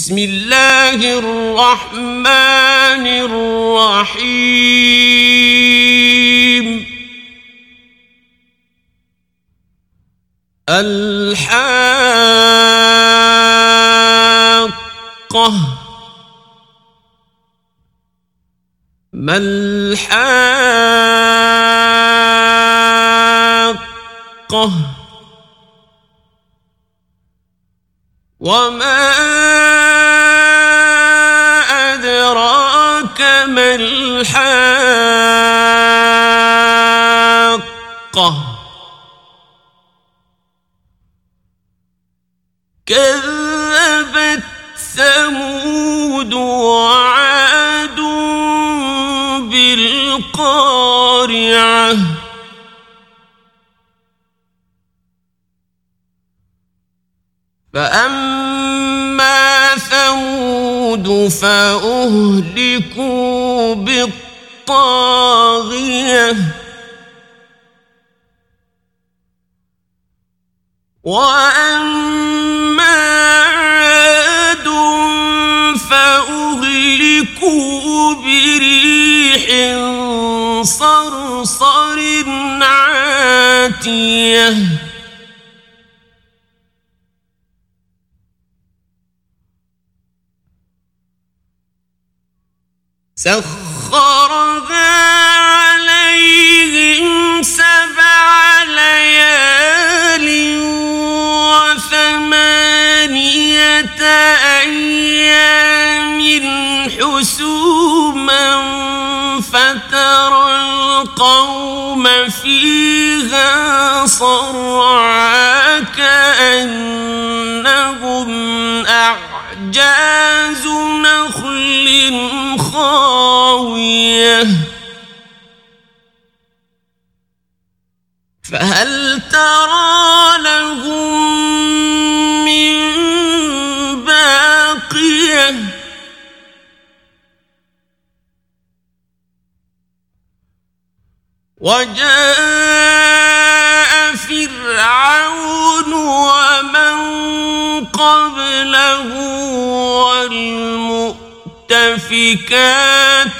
بسم الله الرحمن الرحيم الحاقة ما الحاقة وما أدراك ما الحاقة كذبت ثمود وعاد بالقارعة فأما ثمود فأهلكوا بالطاغية وأما عاد فأهلكوا بريح صرصر عاتية سخرها عليهم 7 ليال و8 أيام حسوما فترى القوم فيها صرعى كأنهم أعجاز نخل خاوية فهل ترى لهم من باقية وجاء فرعون ومن قبله والمؤتفكات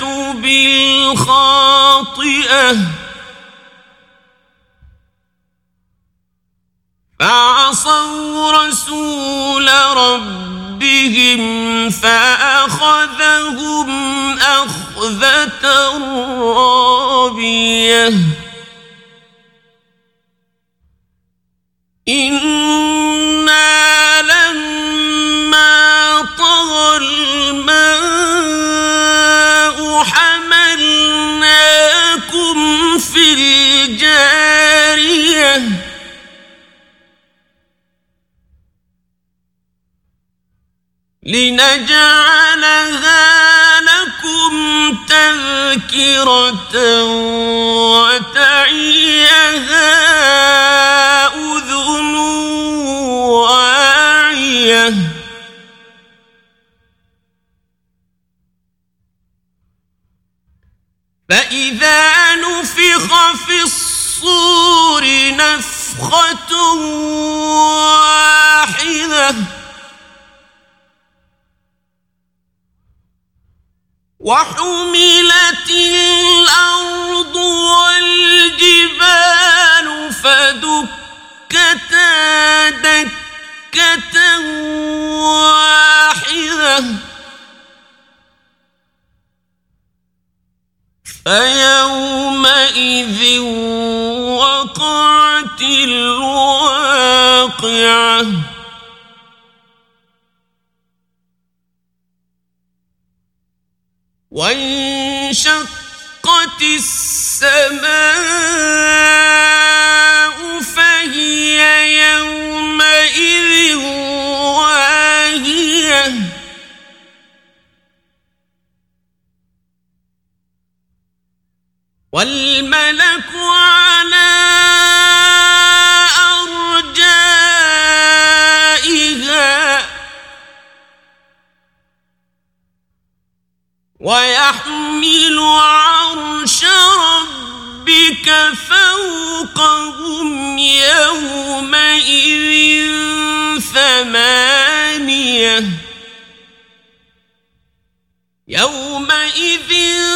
بالخاطئة فعصوا رسول ربهم فأخذهم أخذة رابية إنا لما طغى الماء حملناكم في الجارية لنجعلها لكم تذكرة وتعيها أذن واعية فإذا نفخ في الصور نفخة واحدة وحملت الأرض والجبال فدكتا دكة واحدة فيومئذ وقعت الواقعة وانشقت السماء فهي يومئذ واهية والملك على أرجائها ويحمل عرش ربك فوقهم يومئذ 8 يومئذ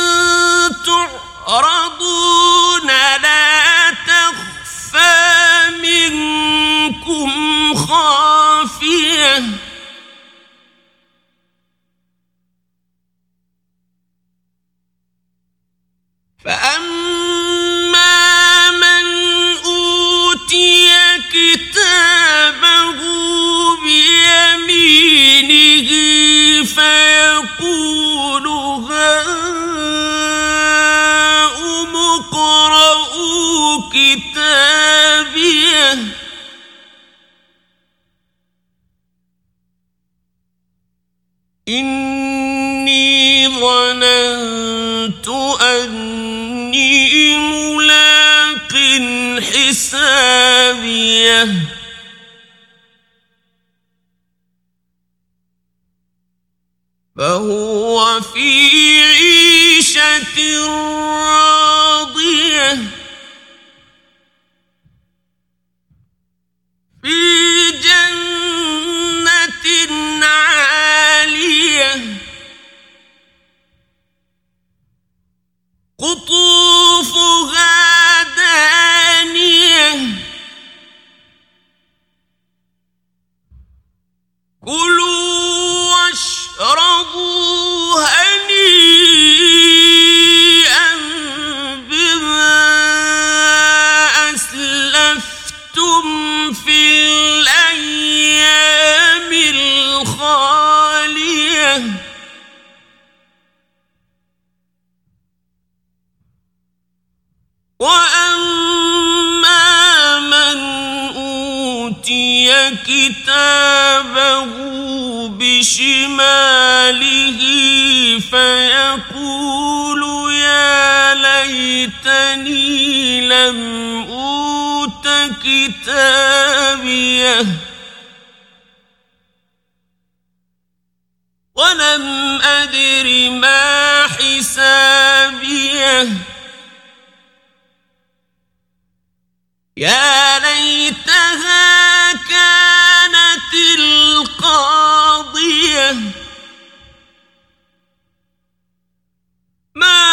تعرضون لا تخفى منكم خافية فأما من أوتي كتابه بيمينه فيقول هاؤم اقرءوا كتابيه إني ظننت أني ملاق حسابيه فهو في عيشة راضية في جنة عالية قطوفها دانية كلوا واشربوا هنيئا بما أسلفتم في الأيام الخالية وأما من أوتي كتابه بشماله فيقول يا ليتني لم أوت كتابيه ولم أدر ما حسابيه يا ليتها كانت القاضية ما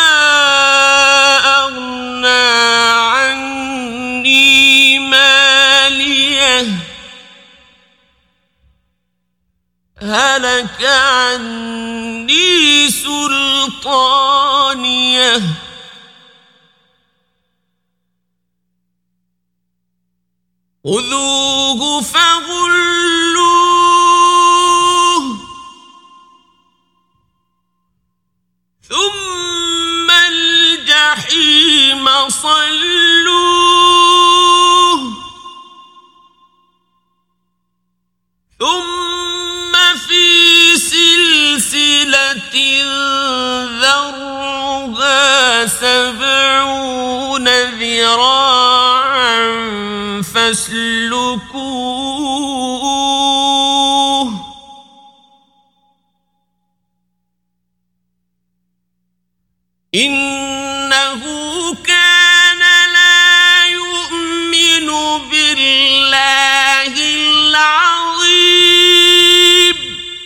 أغنى عني ماليه هلك عني سلطانيه خذوه فغلوه ثم الجحيم صلوه ثم في سلسلة ذرعها 70 ذراعا فاسلكوه إنه كان لا يؤمن بالله العظيم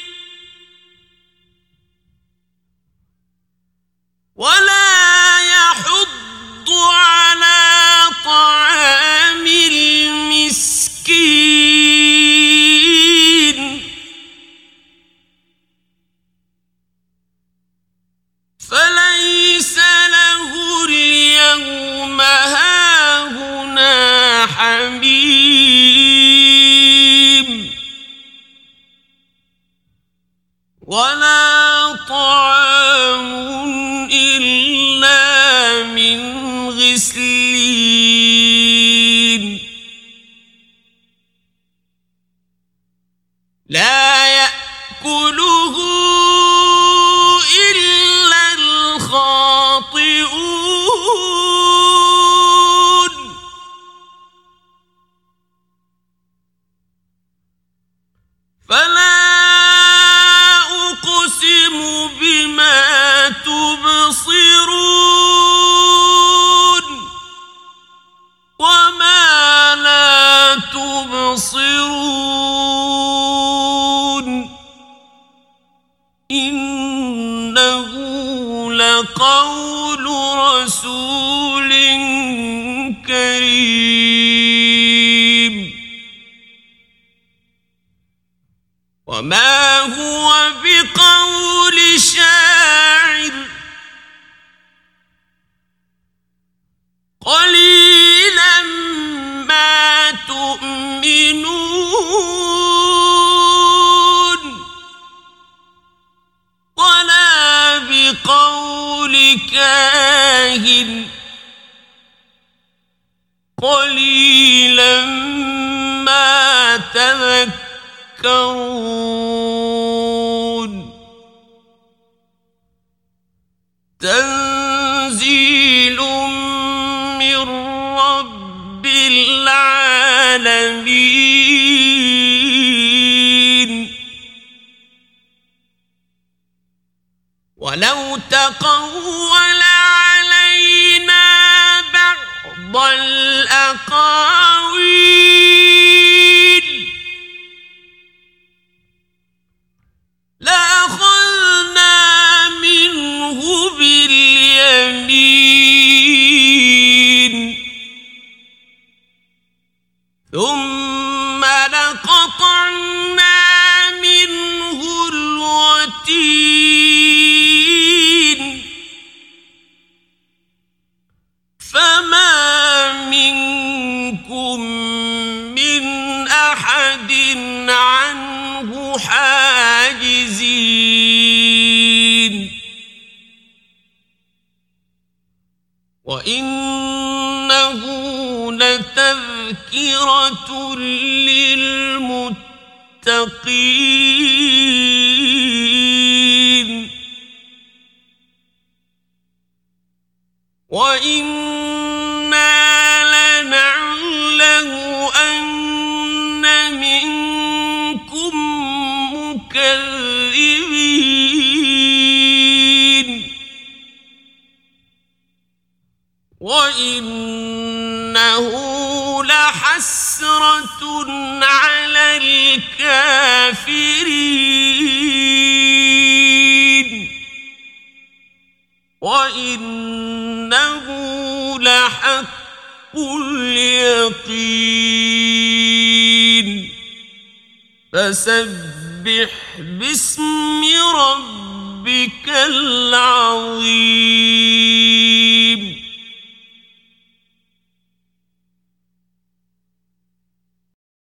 ولا يحض على طعام المسكين فليس له اليوم هاهنا حميم ولا طعام إلا من غسلين لا يأكله إلا الخاطئون فلا أقسم بما تبصرون وما لا تبصرون إنه لقول رسول كريم وما هو بقول شاعر قليلا ما تؤمنون ولا بقول كاهن قليلا ما تذكرون تنزيل من رب العالمين ولو تقول علينا بعض الأقاويل لأخذنا منه باليمين ثم لقطعنا منه الوتين فما منكم من أحد عنه حاجزين وإنه لتذكرة للمتقين وإنا لنعلم أن منكم مكذبين وإنه لحسرة على الكافرين وإنه لحق اليقين فسبح باسم ربك العظيم